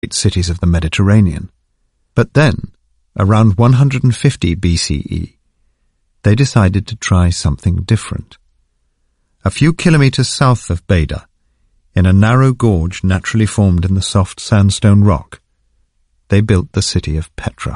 cities of the Mediterranean. But then, around 150 BCE, they decided to try something different. A few kilometers south of Beda, in a narrow gorge naturally formed in the soft sandstone rock, they built the city of Petra.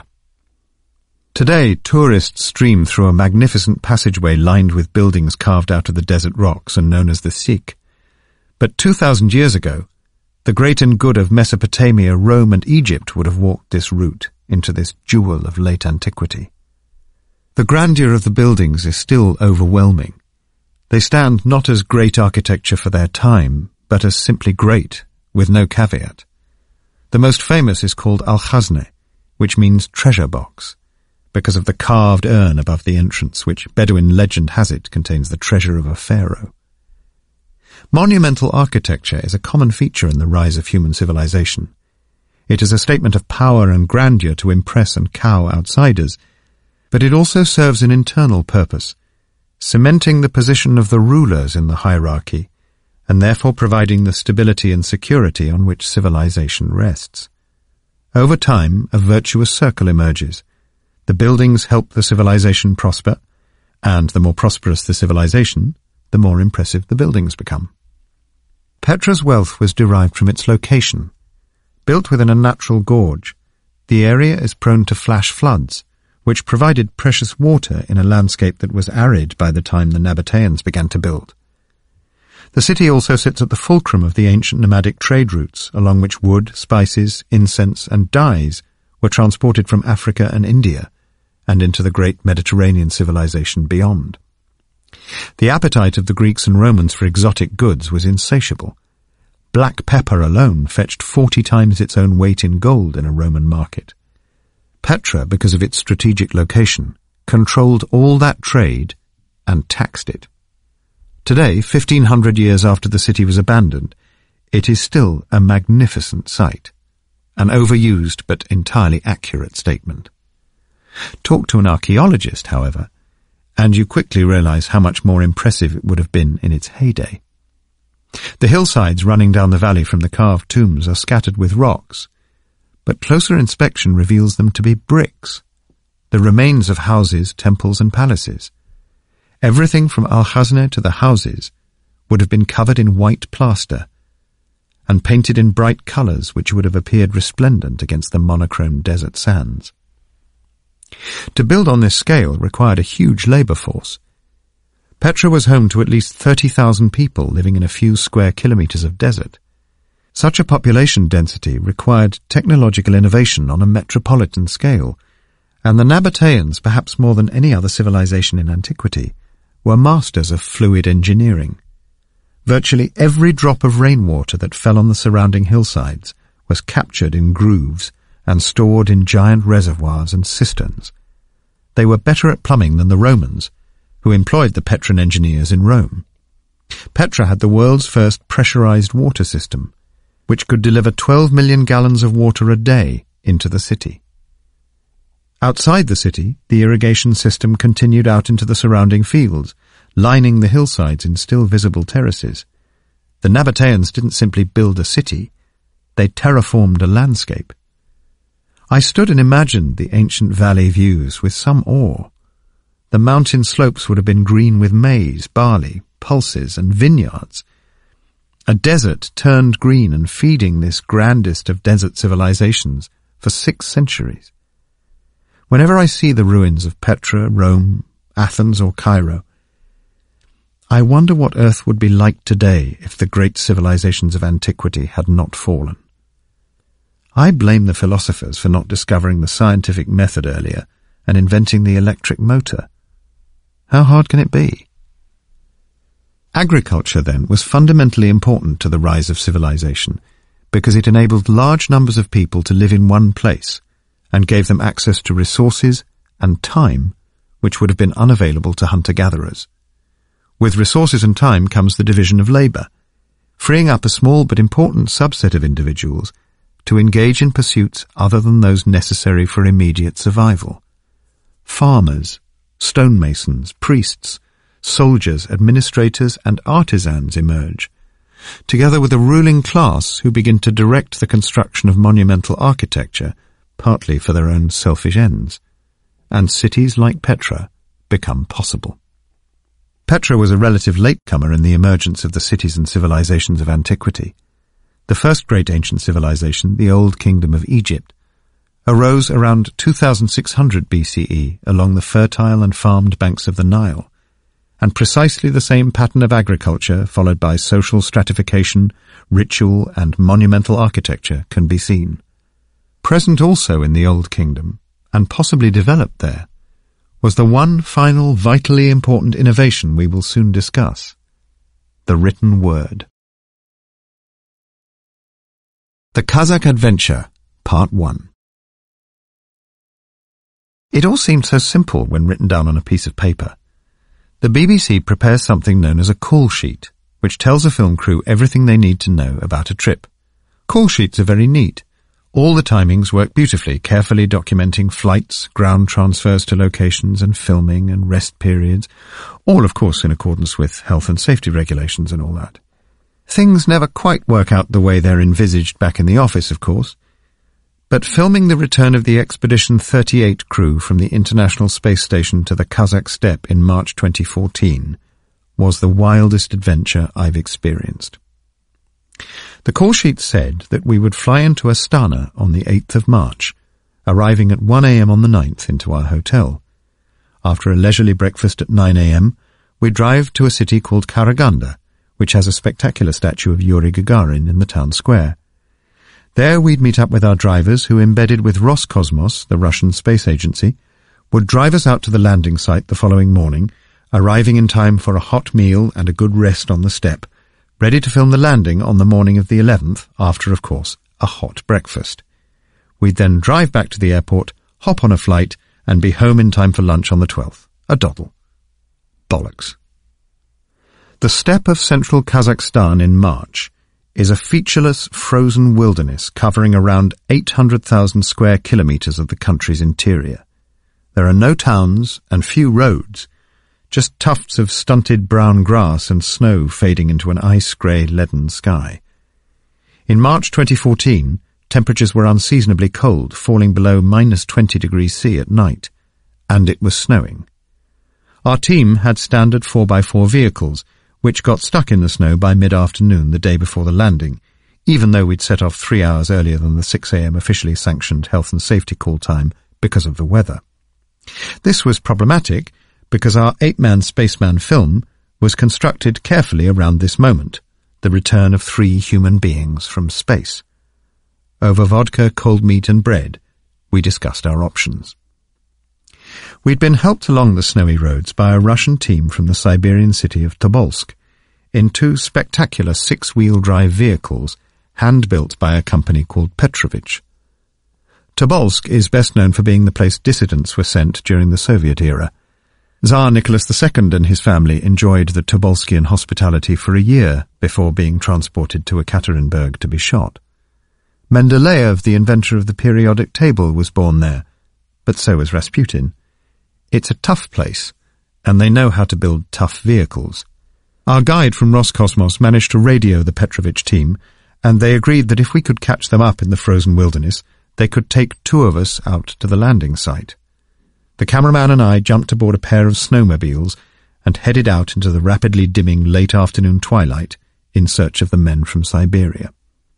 Today, tourists stream through a magnificent passageway lined with buildings carved out of the desert rocks and known as the Sikh. But 2,000 years ago, the great and good of Mesopotamia, Rome and Egypt would have walked this route into this jewel of late antiquity. The grandeur of the buildings is still overwhelming. They stand not as great architecture for their time, but as simply great, with no caveat. The most famous is called Al-Khazne, which means treasure box, because of the carved urn above the entrance, which Bedouin legend has it contains the treasure of a pharaoh. Monumental architecture is a common feature in the rise of human civilization. It is a statement of power and grandeur to impress and cow outsiders, but it also serves an internal purpose, cementing the position of the rulers in the hierarchy, and therefore providing the stability and security on which civilization rests. Over time, a virtuous circle emerges. The buildings help the civilization prosper, and the more prosperous the civilization, the more impressive the buildings become. Petra's wealth was derived from its location. Built within a natural gorge, the area is prone to flash floods, which provided precious water in a landscape that was arid by the time the Nabateans began to build. The city also sits at the fulcrum of the ancient nomadic trade routes, along which wood, spices, incense, and dyes were transported from Africa and India, and into the great Mediterranean civilization beyond. The appetite of the Greeks and Romans for exotic goods was insatiable. Black pepper alone fetched 40 times its own weight in gold in a Roman market. Petra, because of its strategic location, controlled all that trade and taxed it. Today, 1,500 years after the city was abandoned, it is still a magnificent sight, an overused but entirely accurate statement. Talk to an archaeologist, however, and you quickly realize how much more impressive it would have been in its heyday. The hillsides running down the valley from the carved tombs are scattered with rocks, but closer inspection reveals them to be bricks, the remains of houses, temples, and palaces. Everything from Al-Khazne to the houses would have been covered in white plaster and painted in bright colours which would have appeared resplendent against the monochrome desert sands. To build on this scale required a huge labour force. Petra was home to at least 30,000 people living in a few square kilometres of desert. Such a population density required technological innovation on a metropolitan scale, and the Nabateans, perhaps more than any other civilization in antiquity, were masters of fluid engineering. Virtually every drop of rainwater that fell on the surrounding hillsides was captured in grooves and stored in giant reservoirs and cisterns. They were better at plumbing than the Romans, who employed the Petran engineers in Rome. Petra had the world's first pressurized water system, which could deliver 12 million gallons of water a day into the city. Outside the city, the irrigation system continued out into the surrounding fields, lining the hillsides in still visible terraces. The Nabateans didn't simply build a city, they terraformed a landscape. I stood and imagined the ancient valley views with some awe. The mountain slopes would have been green with maize, barley, pulses, and vineyards. A desert turned green and feeding this grandest of desert civilizations for 6 centuries. Whenever I see the ruins of Petra, Rome, Athens, or Cairo, I wonder what Earth would be like today if the great civilizations of antiquity had not fallen. I blame the philosophers for not discovering the scientific method earlier and inventing the electric motor. How hard can it be? Agriculture, then, was fundamentally important to the rise of civilization because it enabled large numbers of people to live in one place and gave them access to resources and time which would have been unavailable to hunter-gatherers. With resources and time comes the division of labour, freeing up a small but important subset of individuals to engage in pursuits other than those necessary for immediate survival. Farmers, stonemasons, priests, soldiers, administrators, and artisans emerge, together with a ruling class who begin to direct the construction of monumental architecture, partly for their own selfish ends. And cities like Petra become possible. Petra was a relative latecomer in the emergence of the cities and civilizations of antiquity. The first great ancient civilization, the Old Kingdom of Egypt, arose around 2600 BCE along the fertile and farmed banks of the Nile, and precisely the same pattern of agriculture followed by social stratification, ritual and monumental architecture can be seen. Present also in the Old Kingdom, and possibly developed there, was the one final vitally important innovation we will soon discuss: the written word. The Kazakh Adventure, Part 1. It all seemed so simple when written down on a piece of paper. The BBC prepares something known as a call sheet, which tells a film crew everything they need to know about a trip. Call sheets are very neat. All the timings work beautifully, carefully documenting flights, ground transfers to locations, and filming and rest periods, all of course in accordance with health and safety regulations and all that. Things never quite work out the way they're envisaged back in the office, of course. But filming the return of the Expedition 38 crew from the International Space Station to the Kazakh Steppe in March 2014 was the wildest adventure I've experienced. The call sheet said that we would fly into Astana on the 8th of March, arriving at 1 a.m. on the 9th into our hotel. After a leisurely breakfast at 9 a.m., we drive to a city called Karaganda, which has a spectacular statue of Yuri Gagarin in the town square. There we'd meet up with our drivers who, embedded with Roscosmos, the Russian space agency, would drive us out to the landing site the following morning, arriving in time for a hot meal and a good rest on the steppe, ready to film the landing on the morning of the 11th, after, of course, a hot breakfast. We'd then drive back to the airport, hop on a flight, and be home in time for lunch on the 12th. A doddle. Bollocks. The steppe of central Kazakhstan in March is a featureless frozen wilderness covering around 800,000 square kilometers of the country's interior. There are no towns and few roads, just tufts of stunted brown grass and snow fading into an ice-grey leaden sky. In March 2014, temperatures were unseasonably cold, falling below -20 degrees C at night, and it was snowing. Our team had standard 4x4 vehicles, which got stuck in the snow by mid-afternoon the day before the landing, even though we'd set off 3 hours earlier than the 6 a.m. officially sanctioned health and safety call time because of the weather. This was problematic because our 8-man Spaceman film was constructed carefully around this moment, the return of 3 human beings from space. Over vodka, cold meat and bread, we discussed our options. We'd been helped along the snowy roads by a Russian team from the Siberian city of Tobolsk in 2 spectacular 6-wheel drive vehicles hand-built by a company called Petrovich. Tobolsk is best known for being the place dissidents were sent during the Soviet era. Tsar Nicholas II and his family enjoyed the Tobolskian hospitality for a year before being transported to Ekaterinburg to be shot. Mendeleev, the inventor of the periodic table, was born there, but so was Rasputin. It's a tough place, and they know how to build tough vehicles. Our guide from Roscosmos managed to radio the Petrovich team, and they agreed that if we could catch them up in the frozen wilderness, they could take 2 of us out to the landing site. The cameraman and I jumped aboard a pair of snowmobiles and headed out into the rapidly dimming late afternoon twilight in search of the men from Siberia.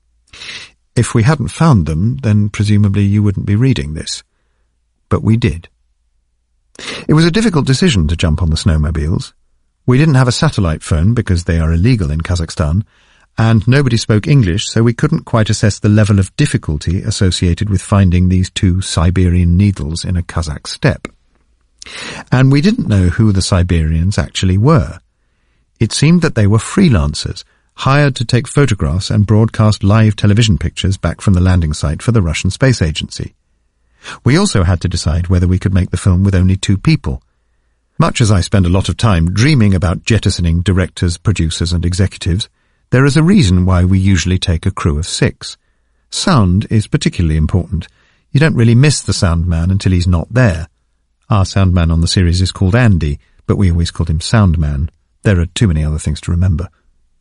If we hadn't found them, then presumably you wouldn't be reading this. But we did. It was a difficult decision to jump on the snowmobiles. We didn't have a satellite phone because they are illegal in Kazakhstan, and nobody spoke English, so we couldn't quite assess the level of difficulty associated with finding these 2 Siberian needles in a Kazakh steppe. And we didn't know who the Siberians actually were. It seemed that they were freelancers, hired to take photographs and broadcast live television pictures back from the landing site for the Russian Space Agency. We also had to decide whether we could make the film with only 2 people. Much as I spend a lot of time dreaming about jettisoning directors, producers and executives, there is a reason why we usually take a crew of 6. Sound is particularly important. You don't really miss the sound man until he's not there. Our sound man on the series is called Andy, but we always called him Sound Man. There are too many other things to remember.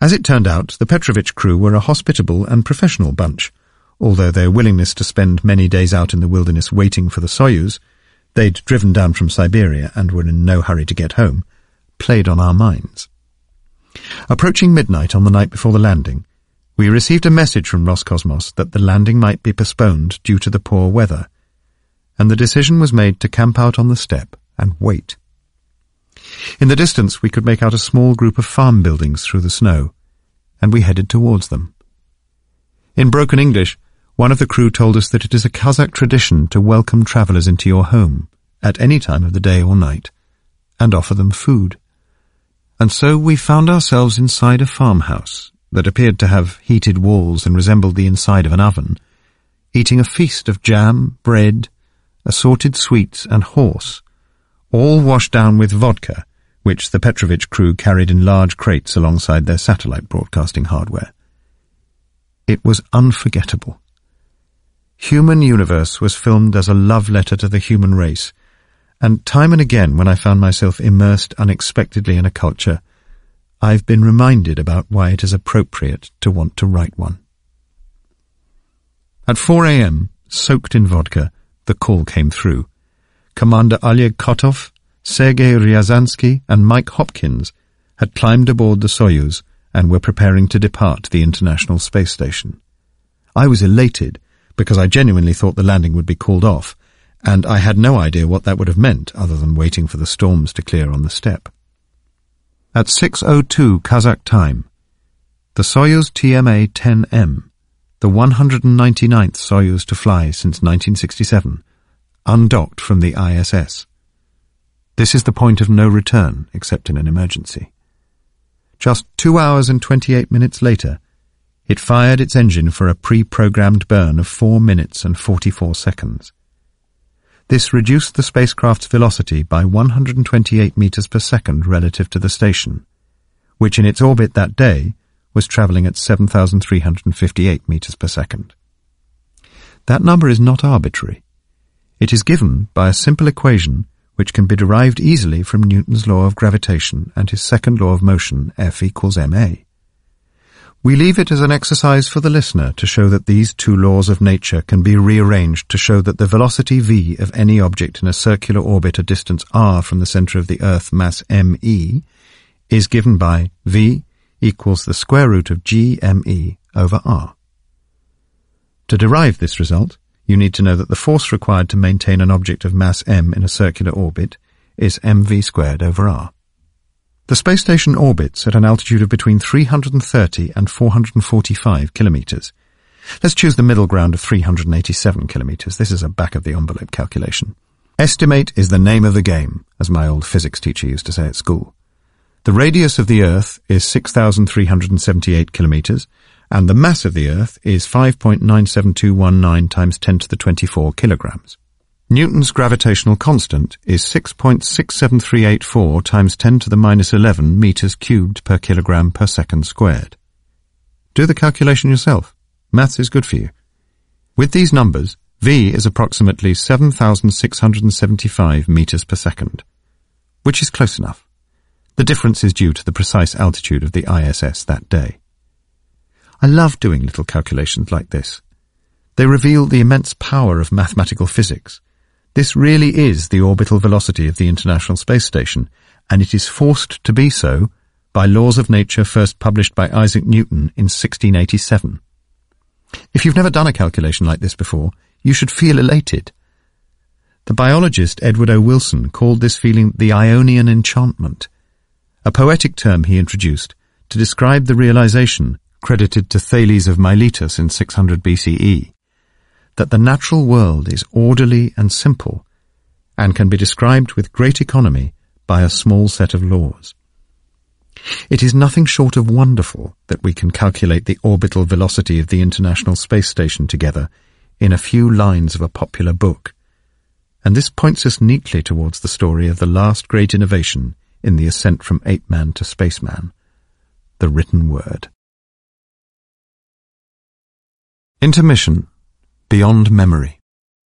As it turned out, the Petrovich crew were a hospitable and professional bunch, although their willingness to spend many days out in the wilderness waiting for the Soyuz, they'd driven down from Siberia and were in no hurry to get home, played on our minds. Approaching midnight on the night before the landing, we received a message from Roscosmos that the landing might be postponed due to the poor weather, and the decision was made to camp out on the steppe and wait. In the distance we could make out a small group of farm buildings through the snow, and we headed towards them. In broken English, one of the crew told us that it is a Kazakh tradition to welcome travellers into your home, at any time of the day or night, and offer them food. And so we found ourselves inside a farmhouse that appeared to have heated walls and resembled the inside of an oven, eating a feast of jam, bread, assorted sweets and horse, all washed down with vodka, which the Petrovich crew carried in large crates alongside their satellite broadcasting hardware. It was unforgettable. Human Universe was filmed as a love letter to the human race, and time and again when I found myself immersed unexpectedly in a culture, I've been reminded about why it is appropriate to want to write one. At 4 a.m., soaked in vodka, the call came through. Commander Oleg Kotov, Sergei Ryazansky and Mike Hopkins had climbed aboard the Soyuz and were preparing to depart the International Space Station. I was elated because I genuinely thought the landing would be called off, and I had no idea what that would have meant other than waiting for the storms to clear on the steppe. At 6:02 Kazakh time, the Soyuz TMA-10M, the 199th Soyuz to fly since 1967, undocked from the ISS. This is the point of no return except in an emergency. Just 2 hours and 28 minutes later, it fired its engine for a pre-programmed burn of 4 minutes and 44 seconds. This reduced the spacecraft's velocity by 128 meters per second relative to the station, which in its orbit that day was travelling at 7,358 meters per second. That number is not arbitrary. It is given by a simple equation which can be derived easily from Newton's law of gravitation and his second law of motion, F equals ma. We leave it as an exercise for the listener to show that these two laws of nature can be rearranged to show that the velocity v of any object in a circular orbit a distance r from the centre of the Earth, mass me, is given by v equals the square root of gme over r. To derive this result, you need to know that the force required to maintain an object of mass m in a circular orbit is mv squared over r. The space station orbits at an altitude of between 330 and 445 kilometers. Let's choose the middle ground of 387 kilometers. This is a back-of-the-envelope calculation. Estimate is the name of the game, as my old physics teacher used to say at school. The radius of the Earth is 6,378 kilometers, and the mass of the Earth is 5.97219 times 10 to the 24 kilograms. Newton's gravitational constant is 6.67384 times 10 to the minus 11 meters cubed per kilogram per second squared. Do the calculation yourself. Maths is good for you. With these numbers, v is approximately 7,675 meters per second, which is close enough. The difference is due to the precise altitude of the ISS that day. I love doing little calculations like this. They reveal the immense power of mathematical physics. This really is the orbital velocity of the International Space Station, and it is forced to be so by laws of nature first published by Isaac Newton in 1687. If you've never done a calculation like this before, you should feel elated. The biologist Edward O. Wilson called this feeling the Ionian enchantment, a poetic term he introduced to describe the realization, credited to Thales of Miletus in 600 BCE, that the natural world is orderly and simple and can be described with great economy by a small set of laws. It is nothing short of wonderful that we can calculate the orbital velocity of the International Space Station together in a few lines of a popular book, and this points us neatly towards the story of the last great innovation in the ascent from ape-man to spaceman, the written word. Intermission. Beyond memory.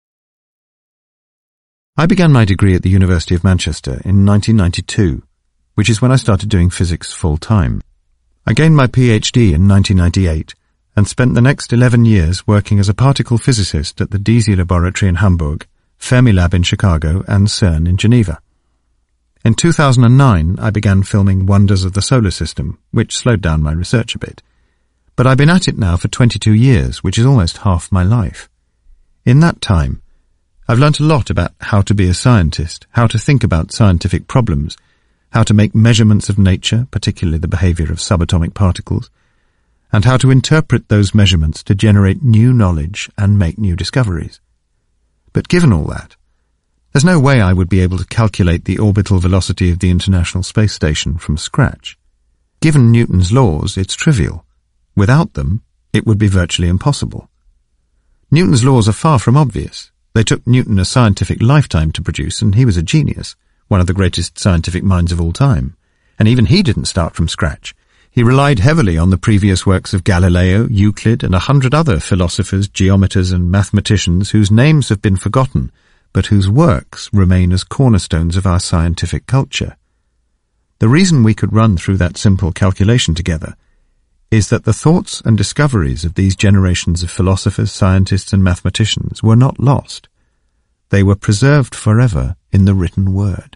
I began my degree at the University of Manchester in 1992, which is when I started doing physics full-time. I gained my PhD in 1998 and spent the next 11 years working as a particle physicist at the DESY laboratory in Hamburg, Fermilab in Chicago, and CERN in Geneva. In 2009, I began filming Wonders of the Solar System, which slowed down my research a bit. But I've been at it now for 22 years, which is almost half my life. In that time, I've learnt a lot about how to be a scientist, how to think about scientific problems, how to make measurements of nature, particularly the behaviour of subatomic particles, and how to interpret those measurements to generate new knowledge and make new discoveries. But given all that, there's no way I would be able to calculate the orbital velocity of the International Space Station from scratch. Given Newton's laws, it's trivial. Without them, it would be virtually impossible. Newton's laws are far from obvious. They took Newton a scientific lifetime to produce, and he was a genius, one of the greatest scientific minds of all time. And even he didn't start from scratch. He relied heavily on the previous works of Galileo, Euclid, and 100 other philosophers, geometers, and mathematicians whose names have been forgotten, but whose works remain as cornerstones of our scientific culture. The reason we could run through that simple calculation together is that the thoughts and discoveries of these generations of philosophers, scientists, and mathematicians were not lost. They were preserved forever in the written word.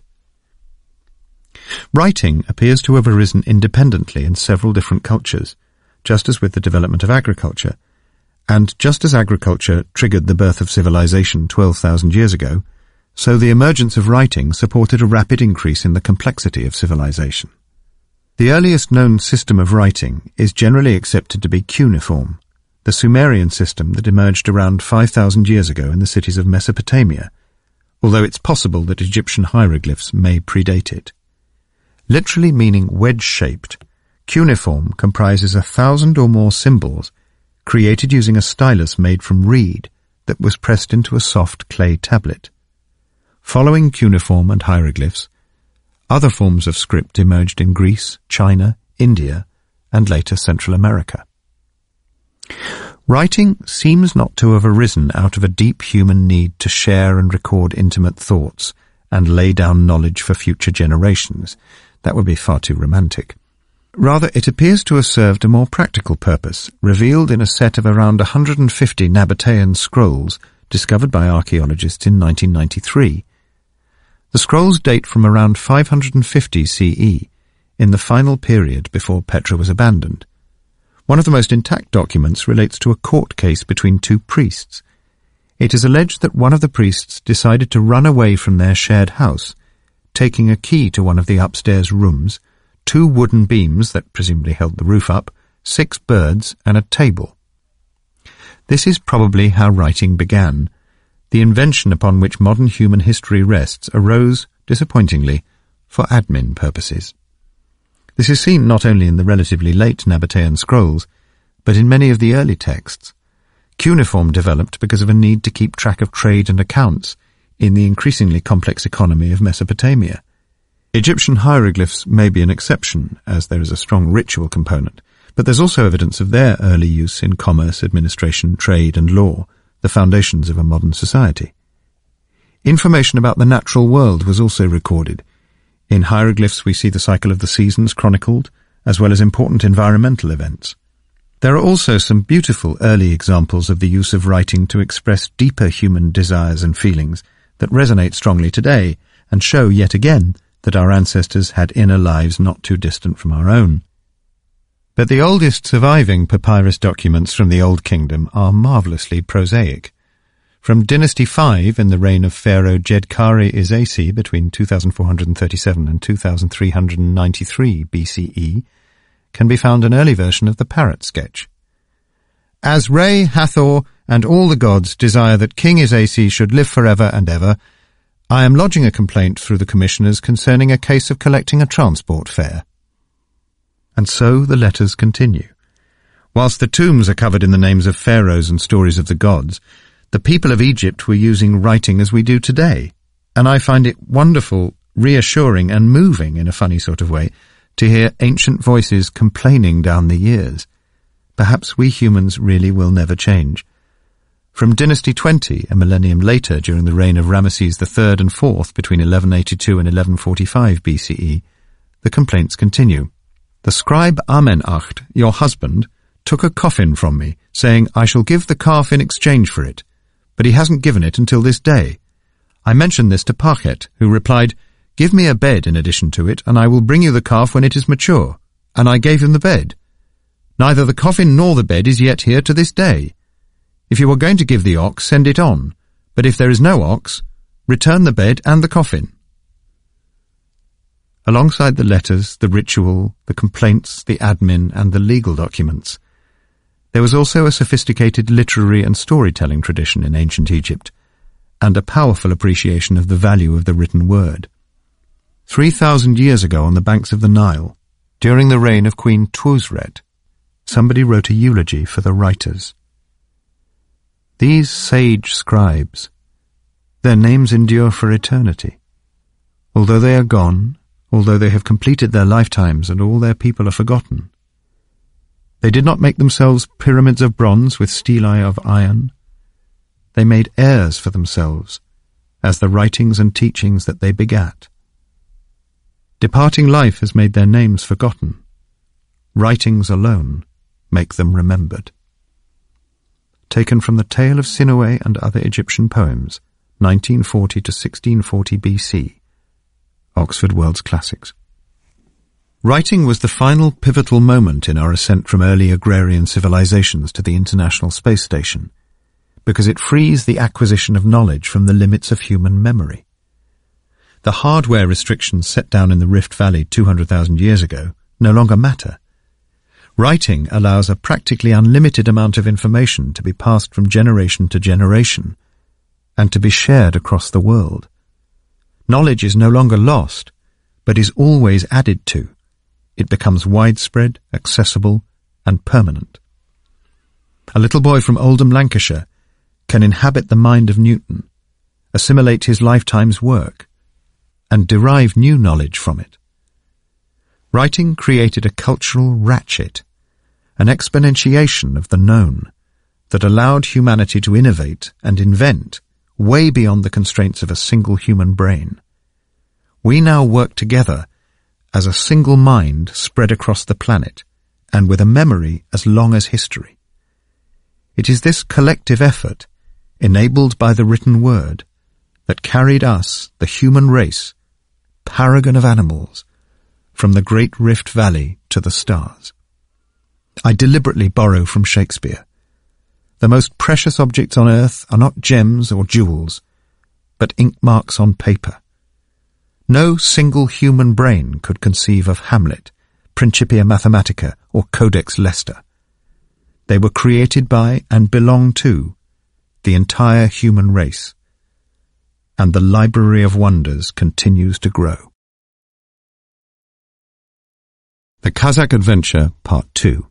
Writing appears to have arisen independently in several different cultures, just as with the development of agriculture. And just as agriculture triggered the birth of civilization 12,000 years ago, so the emergence of writing supported a rapid increase in the complexity of civilization. The earliest known system of writing is generally accepted to be cuneiform, the Sumerian system that emerged around 5,000 years ago in the cities of Mesopotamia, although it's possible that Egyptian hieroglyphs may predate it. Literally meaning wedge-shaped, cuneiform comprises 1,000 or more symbols created using a stylus made from reed that was pressed into a soft clay tablet. Following cuneiform and hieroglyphs, other forms of script emerged in Greece, China, India, and later Central America. Writing seems not to have arisen out of a deep human need to share and record intimate thoughts and lay down knowledge for future generations. That would be far too romantic. Rather, it appears to have served a more practical purpose, revealed in a set of around 150 Nabatean scrolls discovered by archaeologists in 1993. The scrolls date from around 550 CE, in the final period before Petra was abandoned. One of the most intact documents relates to a court case between two priests. It is alleged that one of the priests decided to run away from their shared house, taking a key to one of the upstairs rooms, 2 wooden beams that presumably held the roof up, 6 birds, and a table. This is probably how writing began. The invention upon which modern human history rests arose, disappointingly, for admin purposes. This is seen not only in the relatively late Nabatean scrolls, but in many of the early texts. Cuneiform developed because of a need to keep track of trade and accounts in the increasingly complex economy of Mesopotamia. Egyptian hieroglyphs may be an exception, as there is a strong ritual component, but there's also evidence of their early use in commerce, administration, trade, and law, the foundations of a modern society. Information about the natural world was also recorded. In hieroglyphs we see the cycle of the seasons chronicled, as well as important environmental events. There are also some beautiful early examples of the use of writing to express deeper human desires and feelings that resonate strongly today, and show yet again that our ancestors had inner lives not too distant from our own. But the oldest surviving papyrus documents from the Old Kingdom are marvellously prosaic. From Dynasty 5 in the reign of Pharaoh Djedkare-Isesi between 2437 and 2393 BCE can be found an early version of the parrot sketch. As Re, Hathor, and all the gods desire that King Isesi should live forever and ever, I am lodging a complaint through the commissioners concerning a case of collecting a transport fare. And so the letters continue. Whilst the tombs are covered in the names of pharaohs and stories of the gods, the people of Egypt were using writing as we do today, and I find it wonderful, reassuring, and moving in a funny sort of way to hear ancient voices complaining down the years. Perhaps we humans really will never change. From Dynasty 20, a millennium later during the reign of Ramesses III and IV between 1182 and 1145 BCE, the complaints continue. The scribe Amenacht, your husband, took a coffin from me, saying, I shall give the calf in exchange for it, but he hasn't given it until this day. I mentioned this to Pachet, who replied, Give me a bed in addition to it, and I will bring you the calf when it is mature. And I gave him the bed. Neither the coffin nor the bed is yet here to this day. If you are going to give the ox, send it on, but if there is no ox, return the bed and the coffin. Alongside the letters, the ritual, the complaints, the admin, and the legal documents, there was also a sophisticated literary and storytelling tradition in ancient Egypt, and a powerful appreciation of the value of the written word. 3,000 years ago on the banks of the Nile, during the reign of Queen Tuosret, somebody wrote a eulogy for the writers. These sage scribes, their names endure for eternity. Although they are gone, although they have completed their lifetimes and all their people are forgotten, they did not make themselves pyramids of bronze with stelae of iron. They made heirs for themselves, as the writings and teachings that they begat. Departing life has made their names forgotten. Writings alone make them remembered. Taken from the Tale of Sinuhe and Other Egyptian Poems, 1940 to 1640 BC. Oxford World's Classics. Writing was the final pivotal moment in our ascent from early agrarian civilizations to the International Space Station, because it frees the acquisition of knowledge from the limits of human memory. The hardware restrictions set down in the Rift Valley 200,000 years ago no longer matter. Writing allows a practically unlimited amount of information to be passed from generation to generation and to be shared across the world. Knowledge is no longer lost, but is always added to. It becomes widespread, accessible, and permanent. A little boy from Oldham, Lancashire, can inhabit the mind of Newton, assimilate his lifetime's work, and derive new knowledge from it. Writing created a cultural ratchet, an exponentiation of the known, that allowed humanity to innovate and invent way beyond the constraints of a single human brain. We now work together as a single mind spread across the planet, and with a memory as long as history. It is this collective effort, enabled by the written word, that carried us, the human race, paragon of animals, from the great Rift Valley to the stars. I deliberately borrow from Shakespeare. The most precious objects on earth are not gems or jewels, but ink marks on paper. No single human brain could conceive of Hamlet, Principia Mathematica, or Codex Leicester. They were created by and belong to the entire human race, and the library of wonders continues to grow. The Kazakh Adventure, Part 2.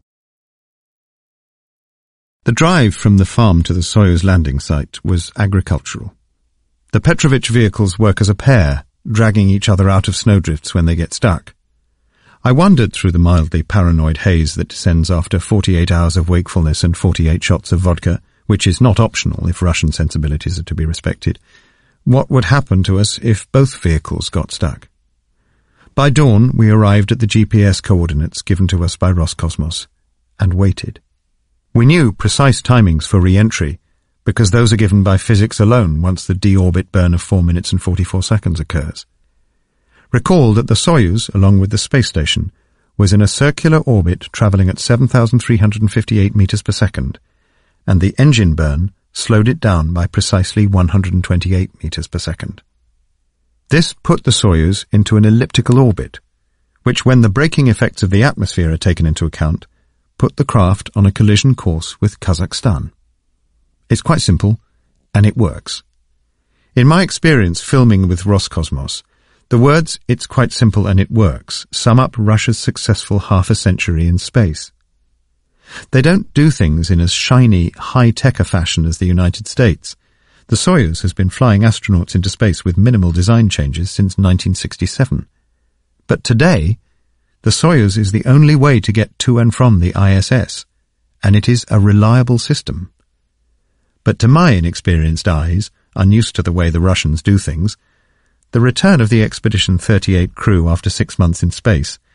The drive from the farm to the Soyuz landing site was agricultural. The Petrovich vehicles work as a pair, dragging each other out of snowdrifts when they get stuck. I wandered through the mildly paranoid haze that descends after 48 hours of wakefulness and 48 shots of vodka, which is not optional if Russian sensibilities are to be respected. What would happen to us if both vehicles got stuck? By dawn, we arrived at the GPS coordinates given to us by Roscosmos, and waited. We knew precise timings for re-entry, because those are given by physics alone once the deorbit burn of 4 minutes and 44 seconds occurs. Recall that the Soyuz, along with the space station, was in a circular orbit travelling at 7,358 meters per second, and the engine burn slowed it down by precisely 128 meters per second. This put the Soyuz into an elliptical orbit, which, when the braking effects of the atmosphere are taken into account, put the craft on a collision course with Kazakhstan. It's quite simple, and it works. In my experience filming with Roscosmos, the words "it's quite simple and it works" sum up Russia's successful half a century in space. They don't do things in as shiny, high-tech a fashion as the United States. The Soyuz has been flying astronauts into space with minimal design changes since 1967. But today, the Soyuz is the only way to get to and from the ISS, and it is a reliable system. But to my inexperienced eyes, unused to the way the Russians do things, the return of the Expedition 38 crew after 6 months in space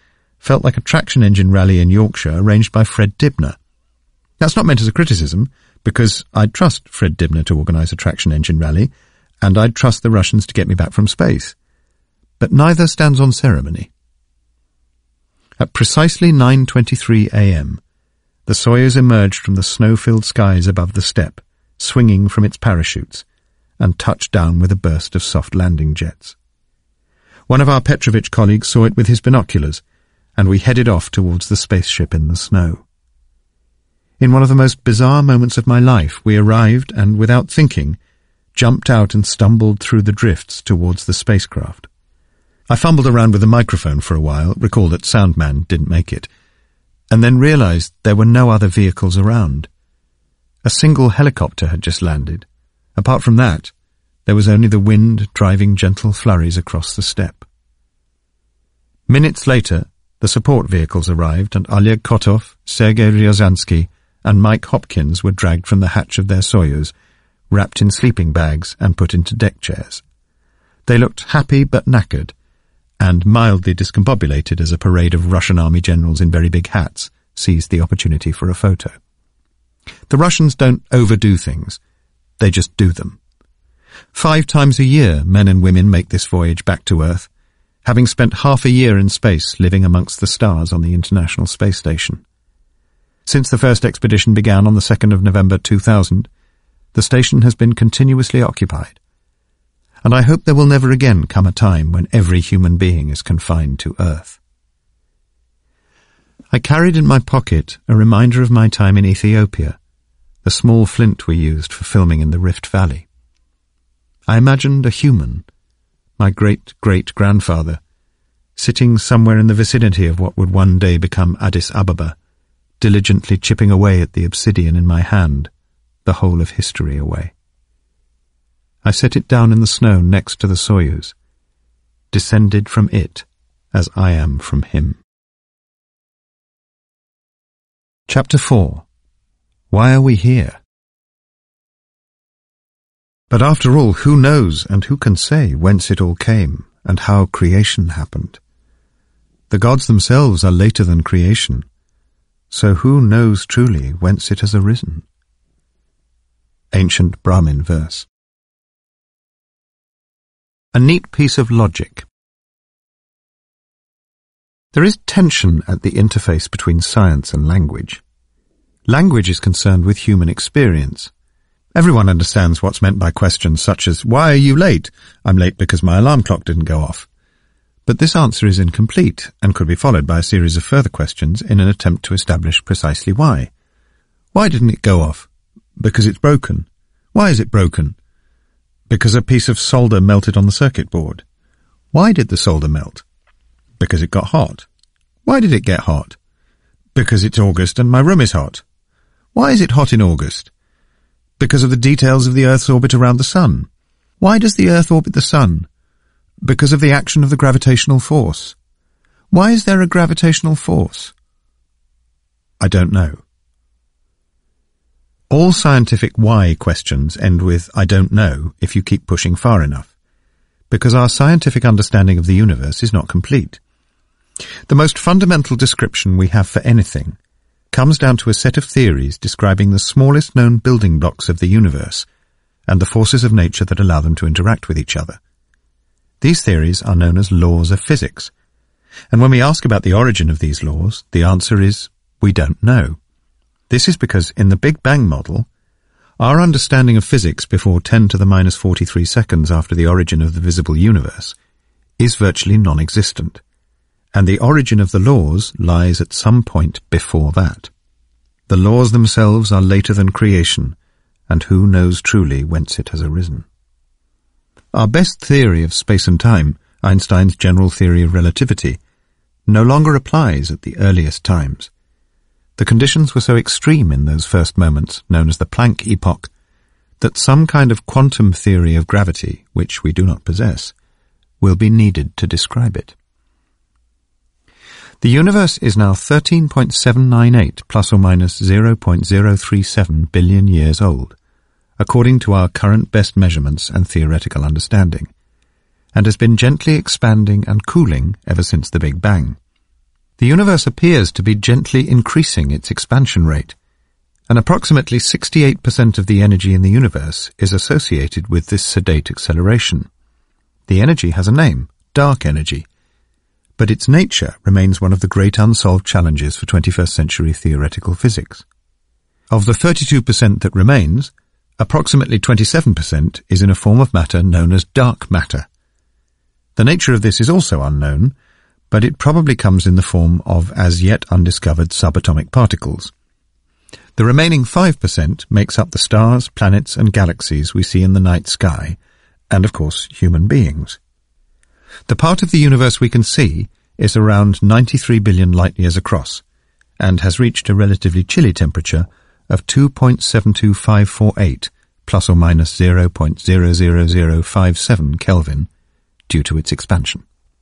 felt like a traction engine rally in Yorkshire arranged by Fred Dibner. That's not meant as a criticism, because I'd trust Fred Dibner to organise a traction engine rally, and I'd trust the Russians to get me back from space. But neither stands on ceremony. At precisely 9:23 a.m., the Soyuz emerged from the snow-filled skies above the steppe, swinging from its parachutes, and touched down with a burst of soft landing jets. One of our Petrovich colleagues saw it with his binoculars, and we headed off towards the spaceship in the snow. In one of the most bizarre moments of my life, we arrived and, without thinking, jumped out and stumbled through the drifts towards the spacecraft. I fumbled around with the microphone for a while, recalled that Soundman didn't make it, and then realized there were no other vehicles around. A single helicopter had just landed. Apart from that, there was only the wind driving gentle flurries across the steppe. Minutes later, the support vehicles arrived, and Oleg Kotov, Sergei Ryazansky, and Mike Hopkins were dragged from the hatch of their Soyuz, wrapped in sleeping bags and put into deck chairs. They looked happy but knackered, and mildly discombobulated as a parade of Russian army generals in very big hats seized the opportunity for a photo. The Russians don't overdo things, they just do them. 5 times a year, men and women make this voyage back to Earth, having spent half a year in space living amongst the stars on the International Space Station. Since the first expedition began on the 2nd of November 2000, the station has been continuously occupied, and I hope there will never again come a time when every human being is confined to Earth. I carried in my pocket a reminder of my time in Ethiopia, the small flint we used for filming in the Rift Valley. I imagined a human, my great-great-grandfather, sitting somewhere in the vicinity of what would one day become Addis Ababa, diligently chipping away at the obsidian in my hand, the whole of history away. I set it down in the snow next to the Soyuz, descended from it as I am from him. Chapter 4. Why are we here? But after all, who knows and who can say whence it all came and how creation happened? The gods themselves are later than creation, so who knows truly whence it has arisen? Ancient Brahmin verse. A neat piece of logic. There is tension at the interface between science and language. Language is concerned with human experience. Everyone understands what's meant by questions such as, "Why are you late?" "I'm late because my alarm clock didn't go off." But this answer is incomplete and could be followed by a series of further questions in an attempt to establish precisely why. Why didn't it go off? Because it's broken. Why is it broken? Because a piece of solder melted on the circuit board. Why did the solder melt? Because it got hot. Why did it get hot? Because it's August and my room is hot. Why is it hot in August? Because of the details of the Earth's orbit around the Sun. Why does the Earth orbit the Sun? Because of the action of the gravitational force. Why is there a gravitational force? I don't know. All scientific why questions end with "I don't know" if you keep pushing far enough, because our scientific understanding of the universe is not complete. The most fundamental description we have for anything comes down to a set of theories describing the smallest known building blocks of the universe and the forces of nature that allow them to interact with each other. These theories are known as laws of physics, and when we ask about the origin of these laws, the answer is, we don't know. This is because in the Big Bang model, our understanding of physics before 10 to the minus 43 seconds after the origin of the visible universe is virtually non-existent, and the origin of the laws lies at some point before that. The laws themselves are later than creation, and who knows truly whence it has arisen. Our best theory of space and time, Einstein's general theory of relativity, no longer applies at the earliest times. The conditions were so extreme in those first moments, known as the Planck epoch, that some kind of quantum theory of gravity, which we do not possess, will be needed to describe it. The universe is now 13.798 plus or minus 0.037 billion years old, according to our current best measurements and theoretical understanding, and has been gently expanding and cooling ever since the Big Bang. The universe appears to be gently increasing its expansion rate, and approximately 68% of the energy in the universe is associated with this sedate acceleration. The energy has a name, dark energy, but its nature remains one of the great unsolved challenges for 21st century theoretical physics. Of the 32% that remains, approximately 27% is in a form of matter known as dark matter. The nature of this is also unknown, but it probably comes in the form of as yet undiscovered subatomic particles. The remaining 5% makes up the stars, planets, and galaxies we see in the night sky, and of course human beings. The part of the universe we can see is around 93 billion light-years across, and has reached a relatively chilly temperature of 2.72548 plus or minus 0.00057 Kelvin due to its expansion.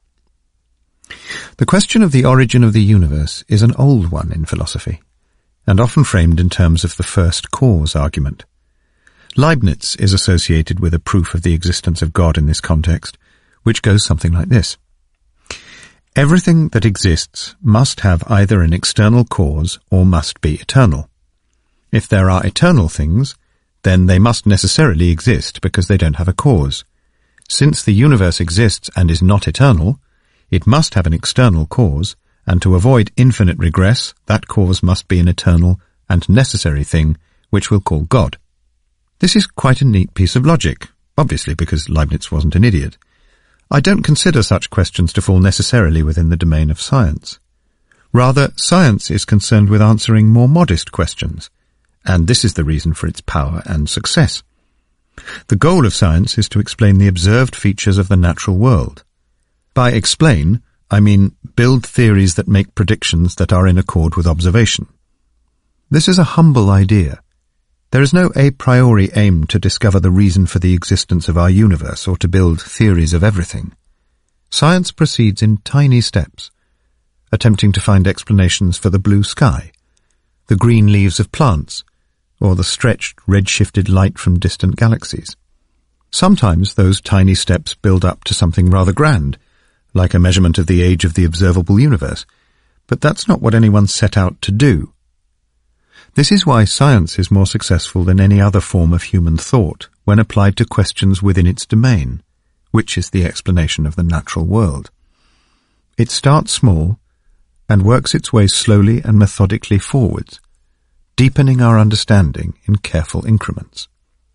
The question of the origin of the universe is an old one in philosophy, and often framed in terms of the first cause argument. Leibniz is associated with a proof of the existence of God in this context, which goes something like this. Everything that exists must have either an external cause or must be eternal. If there are eternal things, then they must necessarily exist because they don't have a cause. Since the universe exists and is not eternal, it must have an external cause, and to avoid infinite regress, that cause must be an eternal and necessary thing, which we'll call God. This is quite a neat piece of logic, obviously because Leibniz wasn't an idiot. I don't consider such questions to fall necessarily within the domain of science. Rather, science is concerned with answering more modest questions, and this is the reason for its power and success. The goal of science is to explain the observed features of the natural world. By explain, I mean build theories that make predictions that are in accord with observation. This is a humble idea. There is no a priori aim to discover the reason for the existence of our universe or to build theories of everything. Science proceeds in tiny steps, attempting to find explanations for the blue sky, the green leaves of plants, or the stretched, red-shifted light from distant galaxies. Sometimes those tiny steps build up to something rather grand, like a measurement of the age of the observable universe, but that's not what anyone set out to do. This is why science is more successful than any other form of human thought when applied to questions within its domain, which is the explanation of the natural world. It starts small and works its way slowly and methodically forwards, deepening our understanding in careful increments.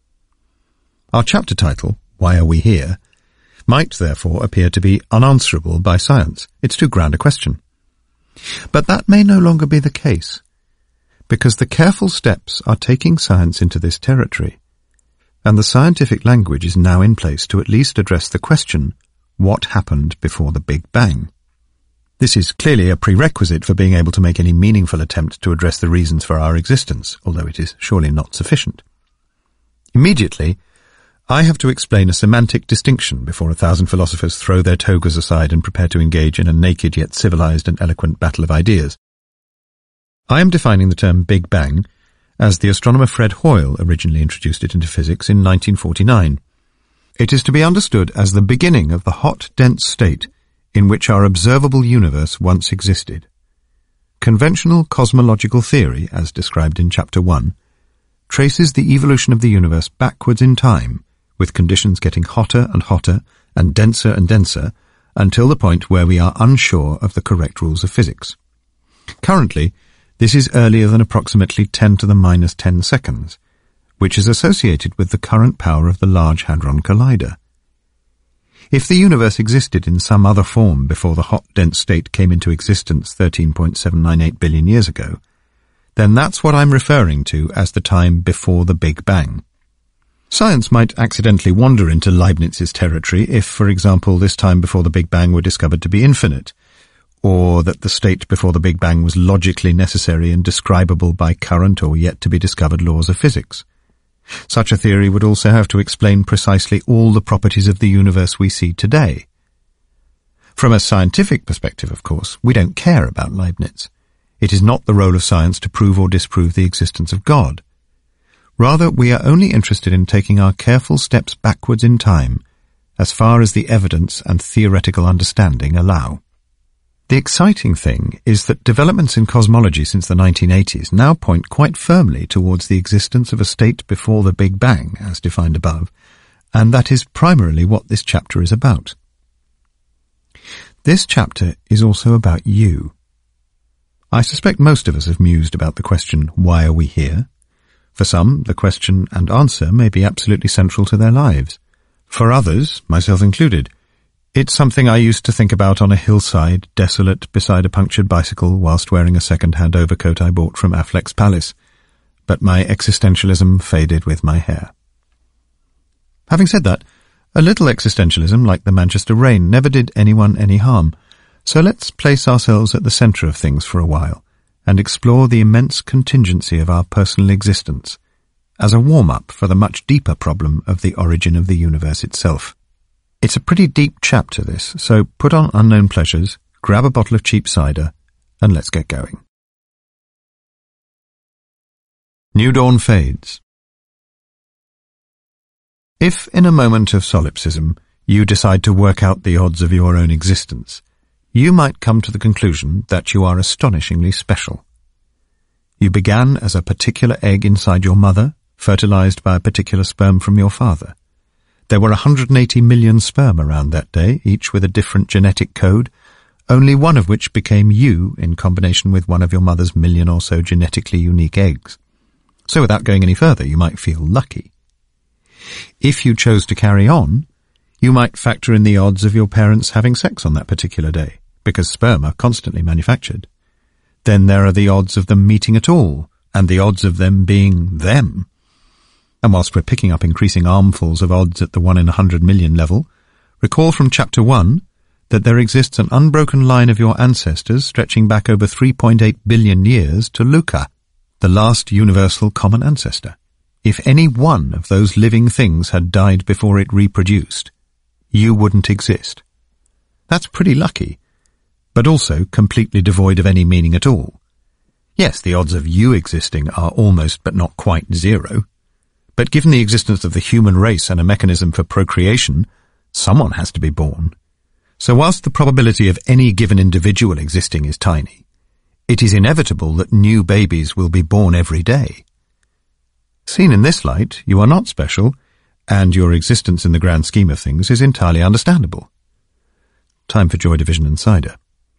Our chapter title, Why Are We Here?, might therefore appear to be unanswerable by science. It's too grand a question. But that may no longer be the case, because the careful steps are taking science into this territory, and the scientific language is now in place to at least address the question, what happened before the Big Bang? This is clearly a prerequisite for being able to make any meaningful attempt to address the reasons for our existence, although it is surely not sufficient. Immediately, I have to explain a semantic distinction before 1,000 philosophers throw their togas aside and prepare to engage in a naked yet civilized and eloquent battle of ideas. I am defining the term Big Bang as the astronomer Fred Hoyle originally introduced it into physics in 1949. It is to be understood as the beginning of the hot, dense state in which our observable universe once existed. Conventional cosmological theory, as described in Chapter 1, traces the evolution of the universe backwards in time, with conditions getting hotter and hotter and denser until the point where we are unsure of the correct rules of physics. Currently, this is earlier than approximately 10 to the minus 10 seconds, which is associated with the current power of the Large Hadron Collider. If the universe existed in some other form before the hot, dense state came into existence 13.798 billion years ago, then that's what I'm referring to as the time before the Big Bang. Science might accidentally wander into Leibniz's territory if, for example, this time before the Big Bang were discovered to be infinite, or that the state before the Big Bang was logically necessary and describable by current or yet-to-be-discovered laws of physics. Such a theory would also have to explain precisely all the properties of the universe we see today. From a scientific perspective, of course, we don't care about Leibniz. It is not the role of science to prove or disprove the existence of God. Rather, we are only interested in taking our careful steps backwards in time, as far as the evidence and theoretical understanding allow. The exciting thing is that developments in cosmology since the 1980s now point quite firmly towards the existence of a state before the Big Bang, as defined above, and that is primarily what this chapter is about. This chapter is also about you. I suspect most of us have mused about the question, why are we here? For some, the question and answer may be absolutely central to their lives. For others, myself included, it's something I used to think about on a hillside, desolate, beside a punctured bicycle, whilst wearing a second-hand overcoat I bought from Affleck's Palace. But my existentialism faded with my hair. Having said that, a little existentialism, like the Manchester rain, never did anyone any harm. So let's place ourselves at the centre of things for a while, and explore the immense contingency of our personal existence, as a warm-up for the much deeper problem of the origin of the universe itself. It's a pretty deep chapter, this, so put on unknown pleasures, grab a bottle of cheap cider, and let's get going. New dawn fades. If in a moment of solipsism you decide to work out the odds of your own existence, you might come to the conclusion that you are astonishingly special. You began as a particular egg inside your mother, fertilized by a particular sperm from your father. There were 180 million sperm around that day, each with a different genetic code, only one of which became you in combination with one of your mother's million or so genetically unique eggs. So without going any further, you might feel lucky. If you chose to carry on, you might factor in the odds of your parents having sex on that particular day, because sperm are constantly manufactured. Then there are the odds of them meeting at all, and the odds of them being them. And whilst we're picking up increasing armfuls of odds at the 1 in 100 million level, recall from Chapter 1 that there exists an unbroken line of your ancestors stretching back over 3.8 billion years to Luca, the last universal common ancestor. If any one of those living things had died before it reproduced, you wouldn't exist. That's pretty lucky, but also completely devoid of any meaning at all. Yes, the odds of you existing are almost but not quite zero. But given the existence of the human race and a mechanism for procreation, someone has to be born. So whilst the probability of any given individual existing is tiny, it is inevitable that new babies will be born every day. Seen in this light, you are not special, and your existence in the grand scheme of things is entirely understandable. Time for Joy Division and cider.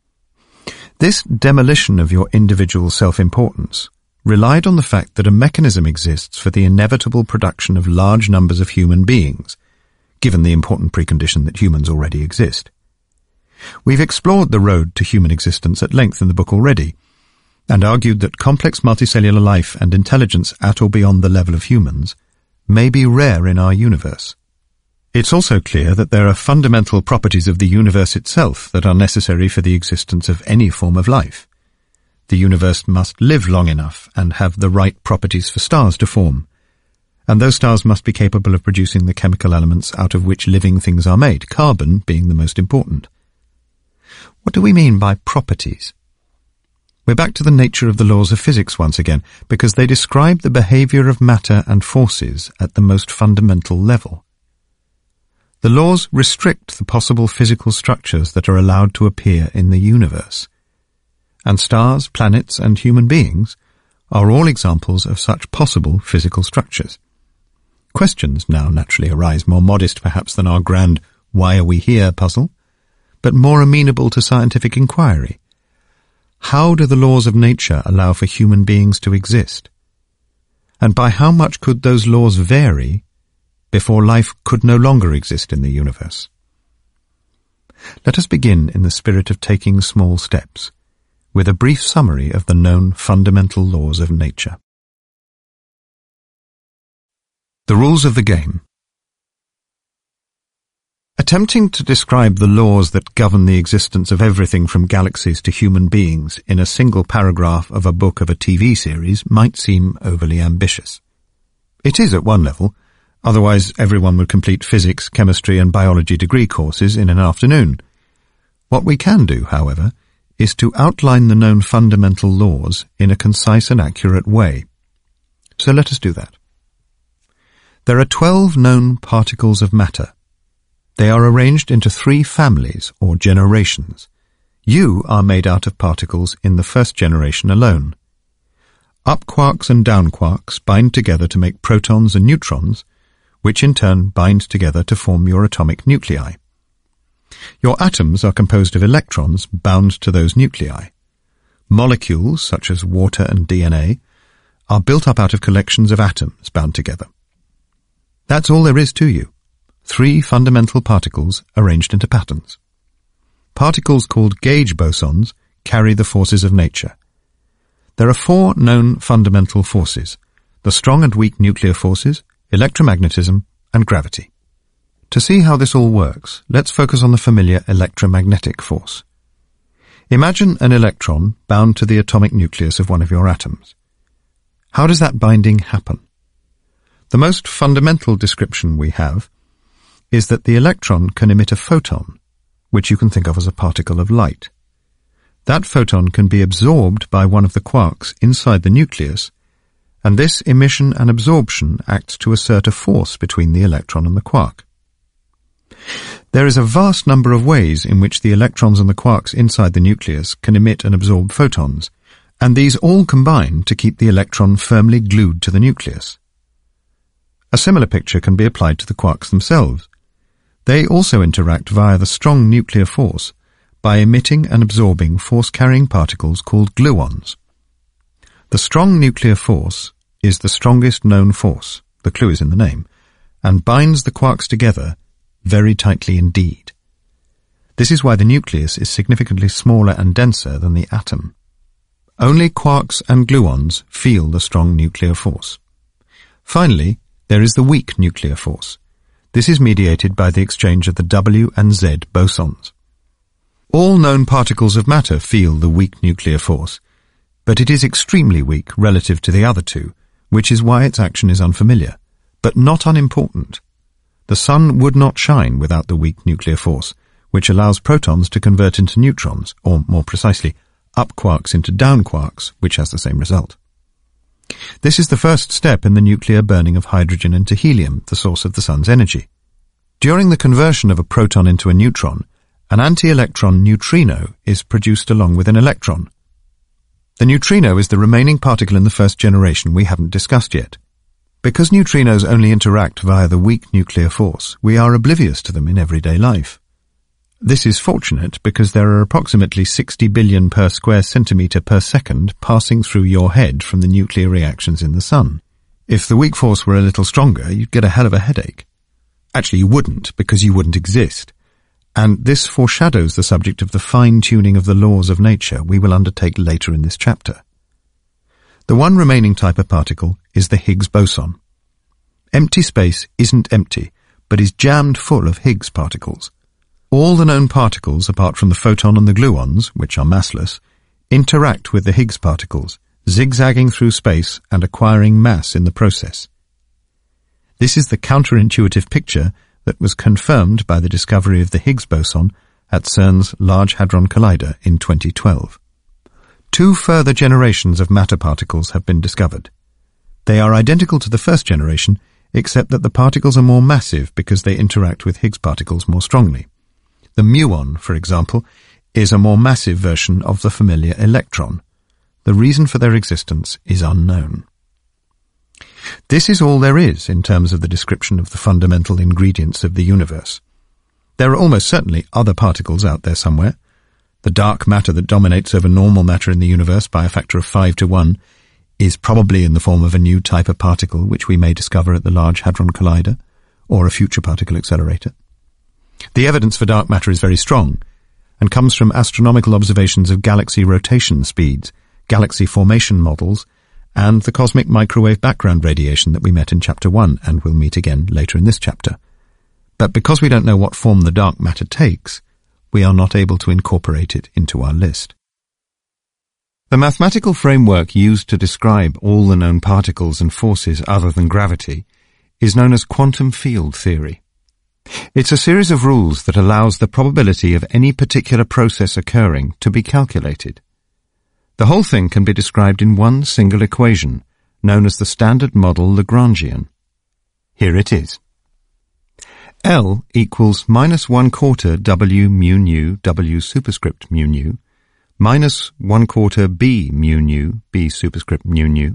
This demolition of your individual self-importance relied on the fact that a mechanism exists for the inevitable production of large numbers of human beings, given the important precondition that humans already exist. We've explored the road to human existence at length in the book already, and argued that complex multicellular life and intelligence at or beyond the level of humans may be rare in our universe. It's also clear that there are fundamental properties of the universe itself that are necessary for the existence of any form of life. The universe must live long enough and have the right properties for stars to form, and those stars must be capable of producing the chemical elements out of which living things are made, carbon being the most important. What do we mean by properties? We're back to the nature of the laws of physics once again, because they describe the behavior of matter and forces at the most fundamental level. The laws restrict the possible physical structures that are allowed to appear in the universe. And stars, planets, and human beings are all examples of such possible physical structures. Questions now naturally arise, more modest perhaps than our grand "why are we here" puzzle, but more amenable to scientific inquiry. How do the laws of nature allow for human beings to exist? And by how much could those laws vary before life could no longer exist in the universe? Let us begin in the spirit of taking small steps, with a brief summary of the known fundamental laws of nature. The rules of the game. Attempting to describe the laws that govern the existence of everything from galaxies to human beings in a single paragraph of a book of a TV series might seem overly ambitious. It is at one level, otherwise everyone would complete physics, chemistry and biology degree courses in an afternoon. What we can do, however, is to outline the known fundamental laws in a concise and accurate way. So let us do that. There are 12 known particles of matter. They are arranged into 3 families or generations, You are made out of particles in the first generation alone. Up quarks and down quarks bind together to make protons and neutrons, which in turn bind together to form your atomic nuclei. Your atoms are composed of electrons bound to those nuclei. Molecules, such as water and DNA, are built up out of collections of atoms bound together. That's all there is to you. 3 fundamental particles arranged into patterns. Particles called gauge bosons carry the forces of nature. There are 4 known fundamental forces: the strong and weak nuclear forces, electromagnetism, and gravity. To see how this all works, let's focus on the familiar electromagnetic force. Imagine an electron bound to the atomic nucleus of one of your atoms. How does that binding happen? The most fundamental description we have is that the electron can emit a photon, which you can think of as a particle of light. That photon can be absorbed by one of the quarks inside the nucleus, and this emission and absorption acts to assert a force between the electron and the quark. There is a vast number of ways in which the electrons and the quarks inside the nucleus can emit and absorb photons, and these all combine to keep the electron firmly glued to the nucleus. A similar picture can be applied to the quarks themselves. They also interact via the strong nuclear force by emitting and absorbing force-carrying particles called gluons. The strong nuclear force is the strongest known force, the clue is in the name, and binds the quarks together very tightly indeed. This is why the nucleus is significantly smaller and denser than the atom. Only quarks and gluons feel the strong nuclear force. Finally, there is the weak nuclear force. This is mediated by the exchange of the W and Z bosons. All known particles of matter feel the weak nuclear force, but it is extremely weak relative to the other two, which is why its action is unfamiliar, but not unimportant. The sun would not shine without the weak nuclear force, which allows protons to convert into neutrons, or more precisely, up quarks into down quarks, which has the same result. This is the first step in the nuclear burning of hydrogen into helium, the source of the sun's energy. During the conversion of a proton into a neutron, an anti-electron neutrino is produced along with an electron. The neutrino is the remaining particle in the first generation we haven't discussed yet. Because neutrinos only interact via the weak nuclear force, we are oblivious to them in everyday life. This is fortunate because there are approximately 60 billion per square centimetre per second passing through your head from the nuclear reactions in the sun. If the weak force were a little stronger, you'd get a hell of a headache. Actually, you wouldn't, because you wouldn't exist. And this foreshadows the subject of the fine-tuning of the laws of nature we will undertake later in this chapter. The one remaining type of particle is the Higgs boson. Empty space isn't empty, but is jammed full of Higgs particles. All the known particles, apart from the photon and the gluons, which are massless, interact with the Higgs particles, zigzagging through space and acquiring mass in the process. This is the counterintuitive picture that was confirmed by the discovery of the Higgs boson at CERN's Large Hadron Collider in 2012. 2 further generations of matter particles have been discovered. They are identical to the first generation, except that the particles are more massive because they interact with Higgs particles more strongly. The muon, for example, is a more massive version of the familiar electron. The reason for their existence is unknown. This is all there is in terms of the description of the fundamental ingredients of the universe. There are almost certainly other particles out there somewhere. The dark matter that dominates over normal matter in the universe by a factor of 5 to 1 is probably in the form of a new type of particle which we may discover at the Large Hadron Collider or a future particle accelerator. The evidence for dark matter is very strong and comes from astronomical observations of galaxy rotation speeds, galaxy formation models, and the cosmic microwave background radiation that we met in Chapter 1 and will meet again later in this chapter. But because we don't know what form the dark matter takes, we are not able to incorporate it into our list. The mathematical framework used to describe all the known particles and forces other than gravity is known as quantum field theory. It's a series of rules that allows the probability of any particular process occurring to be calculated. The whole thing can be described in one single equation, known as the Standard Model Lagrangian. Here it is. L equals -1/4 W mu nu W superscript mu nu -1/4 B mu nu B superscript mu nu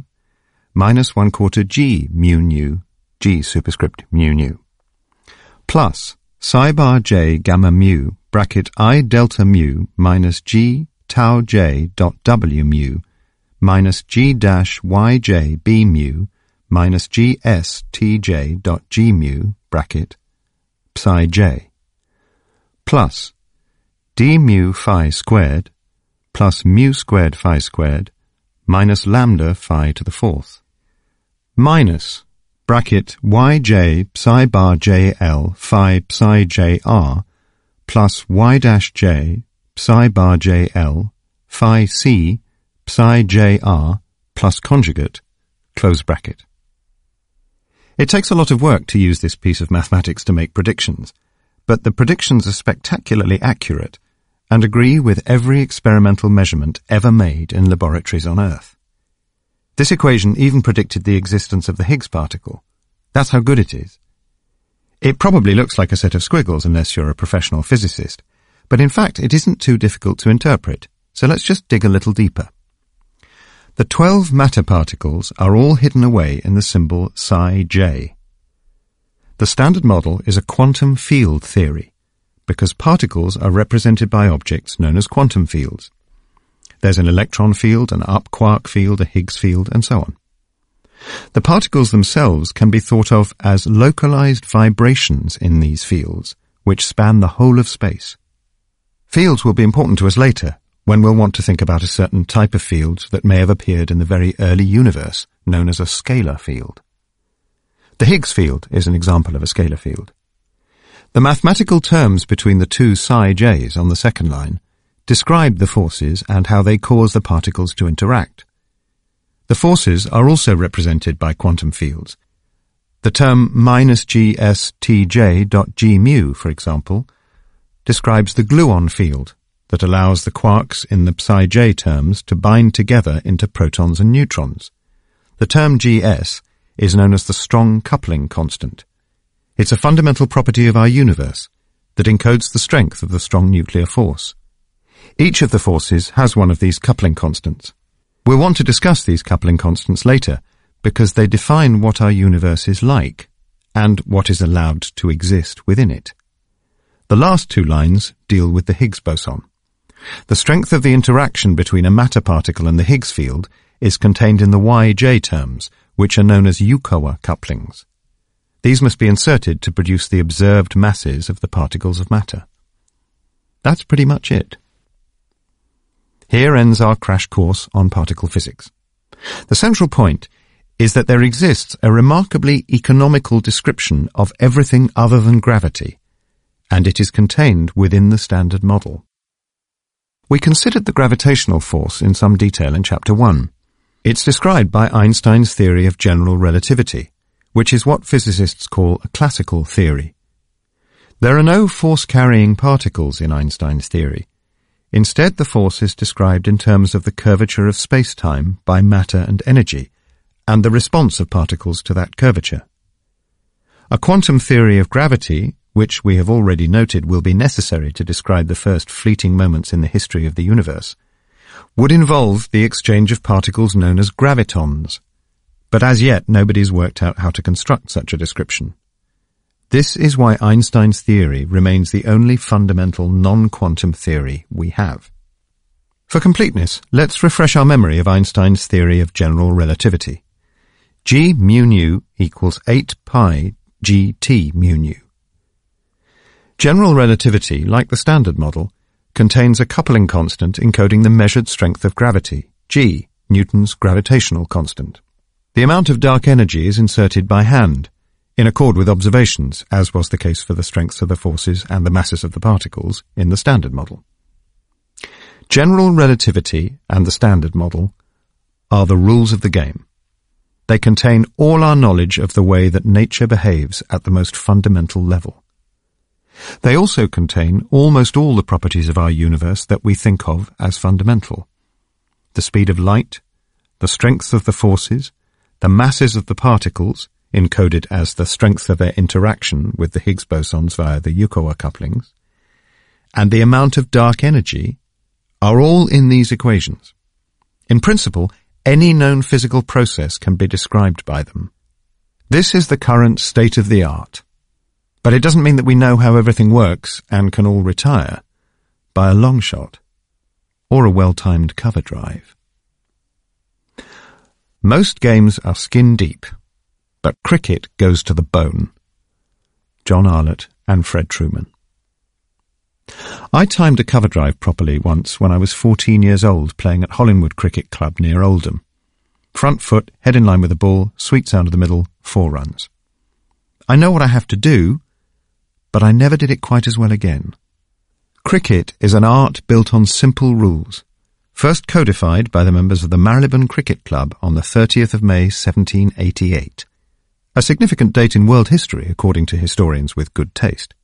-1/4 G mu nu G superscript mu nu plus psi bar j gamma mu bracket I delta mu minus G tau j dot W mu minus G dash yj B mu minus G s tj dot G mu bracket psi j plus d mu phi squared plus mu squared phi squared minus lambda phi to the fourth minus bracket yj psi bar jl phi psi jr plus y dash j psi bar jl phi c psi jr plus conjugate close bracket. It takes a lot of work to use this piece of mathematics to make predictions, but the predictions are spectacularly accurate and agree with every experimental measurement ever made in laboratories on Earth. This equation even predicted the existence of the Higgs particle. That's how good it is. It probably looks like a set of squiggles unless you're a professional physicist, but in fact it isn't too difficult to interpret, so let's just dig a little deeper. The 12 matter particles are all hidden away in the symbol psi j. The Standard Model is a quantum field theory, because particles are represented by objects known as quantum fields. There's an electron field, an up quark field, a Higgs field, and so on. The particles themselves can be thought of as localized vibrations in these fields, which span the whole of space. Fields will be important to us later, when we'll want to think about a certain type of field that may have appeared in the very early universe, known as a scalar field. The Higgs field is an example of a scalar field. The mathematical terms between the two psi j's on the second line describe the forces and how they cause the particles to interact. The forces are also represented by quantum fields. The term -GSTJ dot G mu, for example, describes the gluon field that allows the quarks in the psi j terms to bind together into protons and neutrons. The term Gs is known as the strong coupling constant. It's a fundamental property of our universe that encodes the strength of the strong nuclear force. Each of the forces has one of these coupling constants. We'll want to discuss these coupling constants later because they define what our universe is like and what is allowed to exist within it. The last two lines deal with the Higgs boson. The strength of the interaction between a matter particle and the Higgs field is contained in the yj terms, which are known as Yukawa couplings. These must be inserted to produce the observed masses of the particles of matter. That's pretty much it. Here ends our crash course on particle physics. The central point is that there exists a remarkably economical description of everything other than gravity, and it is contained within the Standard Model. We considered the gravitational force in some detail in Chapter 1. It's described by Einstein's theory of general relativity, which is what physicists call a classical theory. There are no force-carrying particles in Einstein's theory. Instead, the force is described in terms of the curvature of space-time by matter and energy, and the response of particles to that curvature. A quantum theory of gravity, which we have already noted will be necessary to describe the first fleeting moments in the history of the universe, would involve the exchange of particles known as gravitons, but as yet nobody's worked out how to construct such a description. This is why Einstein's theory remains the only fundamental non-quantum theory we have. For completeness, let's refresh our memory of Einstein's theory of general relativity. G mu nu equals 8 pi gt mu nu. General relativity, like the Standard Model, contains a coupling constant encoding the measured strength of gravity, G, Newton's gravitational constant. The amount of dark energy is inserted by hand, in accord with observations, as was the case for the strengths of the forces and the masses of the particles in the Standard Model. General relativity and the Standard Model are the rules of the game. They contain all our knowledge of the way that nature behaves at the most fundamental level. They also contain almost all the properties of our universe that we think of as fundamental. The speed of light, the strength of the forces, the masses of the particles, encoded as the strength of their interaction with the Higgs bosons via the Yukawa couplings, and the amount of dark energy are all in these equations. In principle, any known physical process can be described by them. This is the current state of the art. But it doesn't mean that we know how everything works and can all retire by a long shot or a well-timed cover drive. Most games are skin deep, but cricket goes to the bone. John Arlott and Fred Truman. I timed a cover drive properly once when I was 14 years old playing at Hollingwood Cricket Club near Oldham. Front foot, head in line with the ball, sweet sound of the middle, 4 runs. I know what I have to do, but I never did it quite as well again. Cricket is an art built on simple rules, first codified by the members of the Marylebone Cricket Club on the 30th of May 1788, a significant date in world history according to historians with good taste.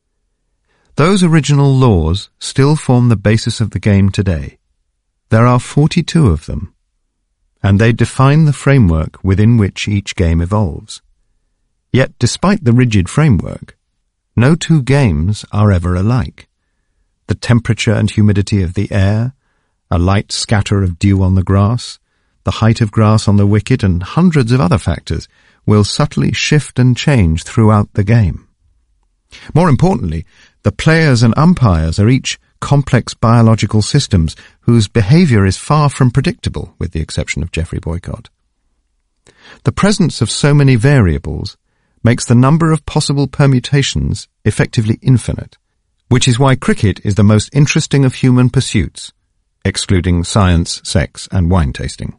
Those original laws still form the basis of the game today. There are 42 of them, and they define the framework within which each game evolves. Yet, despite the rigid framework, no two games are ever alike. The temperature and humidity of the air, a light scatter of dew on the grass, the height of grass on the wicket, and hundreds of other factors will subtly shift and change throughout the game. More importantly, the players and umpires are each complex biological systems whose behaviour is far from predictable, with the exception of Geoffrey Boycott. The presence of so many variables makes the number of possible permutations effectively infinite, which is why cricket is the most interesting of human pursuits, excluding science, sex, and wine tasting.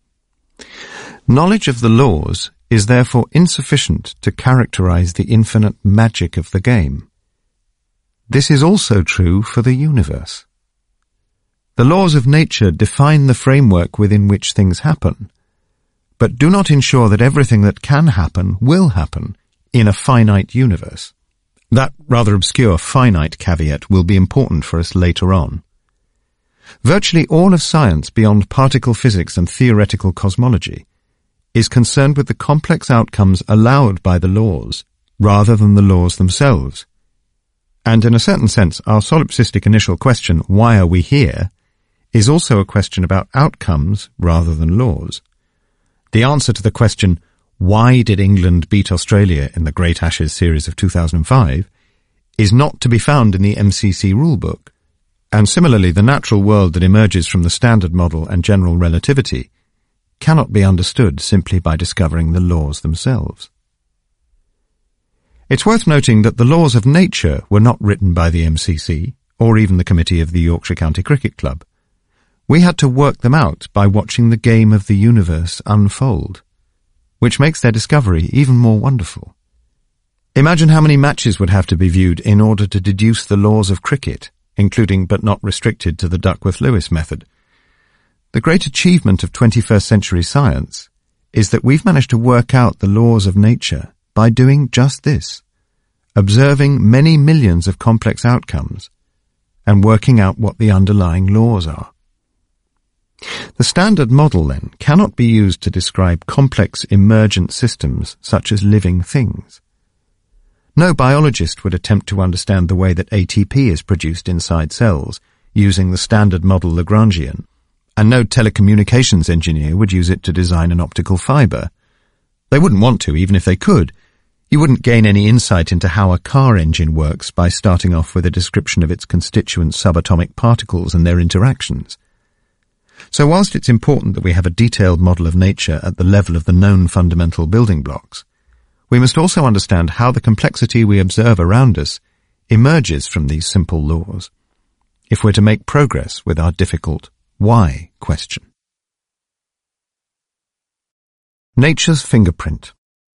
Knowledge of the laws is therefore insufficient to characterize the infinite magic of the game. This is also true for the universe. The laws of nature define the framework within which things happen, but do not ensure that everything that can happen will happen in a finite universe. That rather obscure finite caveat will be important for us later on. Virtually all of science beyond particle physics and theoretical cosmology is concerned with the complex outcomes allowed by the laws rather than the laws themselves. And in a certain sense, our solipsistic initial question, why are we here, is also a question about outcomes rather than laws. The answer to the question, why did England beat Australia in the Great Ashes series of 2005, is not to be found in the MCC rulebook, and similarly the natural world that emerges from the Standard Model and general relativity cannot be understood simply by discovering the laws themselves. It's worth noting that the laws of nature were not written by the MCC, or even the committee of the Yorkshire County Cricket Club. We had to work them out by watching the game of the universe unfold, which makes their discovery even more wonderful. Imagine how many matches would have to be viewed in order to deduce the laws of cricket, including but not restricted to the Duckworth-Lewis method. The great achievement of 21st century science is that we've managed to work out the laws of nature by doing just this, observing many millions of complex outcomes and working out what the underlying laws are. The Standard Model, then, cannot be used to describe complex emergent systems such as living things. No biologist would attempt to understand the way that ATP is produced inside cells using the Standard Model Lagrangian, and no telecommunications engineer would use it to design an optical fibre. They wouldn't want to, even if they could. You wouldn't gain any insight into how a car engine works by starting off with a description of its constituent subatomic particles and their interactions. So whilst it's important that we have a detailed model of nature at the level of the known fundamental building blocks, we must also understand how the complexity we observe around us emerges from these simple laws, if we're to make progress with our difficult why question. Nature's fingerprint.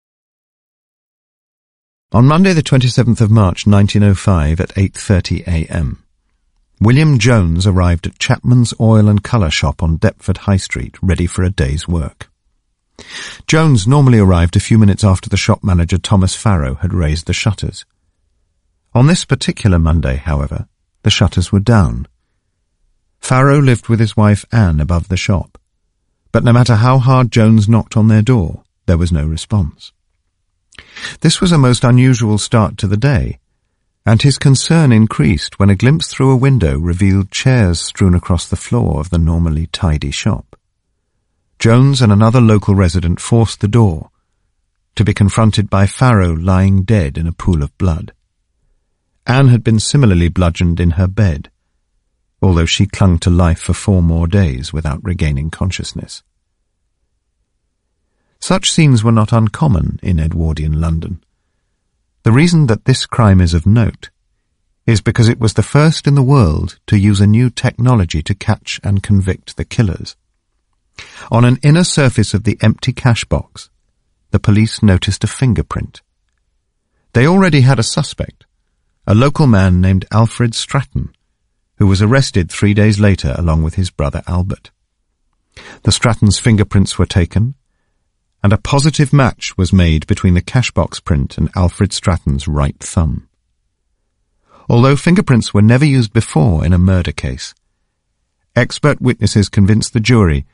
On Monday the 27th of March 1905 at 8:30 a.m., William Jones arrived at Chapman's Oil and Colour Shop on Deptford High Street, ready for a day's work. Jones normally arrived a few minutes after the shop manager Thomas Farrow had raised the shutters. On this particular Monday, however, the shutters were down. Farrow lived with his wife Anne above the shop, but no matter how hard Jones knocked on their door, there was no response. This was a most unusual start to the day, and his concern increased when a glimpse through a window revealed chairs strewn across the floor of the normally tidy shop. Jones and another local resident forced the door, to be confronted by Farrow lying dead in a pool of blood. Anne had been similarly bludgeoned in her bed, although she clung to life for 4 more days without regaining consciousness. Such scenes were not uncommon in Edwardian London. The reason that this crime is of note is because it was the first in the world to use a new technology to catch and convict the killers. On an inner surface of the empty cash box, the police noticed a fingerprint. They already had a suspect, a local man named Alfred Stratton, who was arrested 3 days later along with his brother Albert. The Strattons' fingerprints were taken, and a positive match was made between the cashbox print and Alfred Stratton's right thumb. Although fingerprints were never used before in a murder case, expert witnesses convinced the jury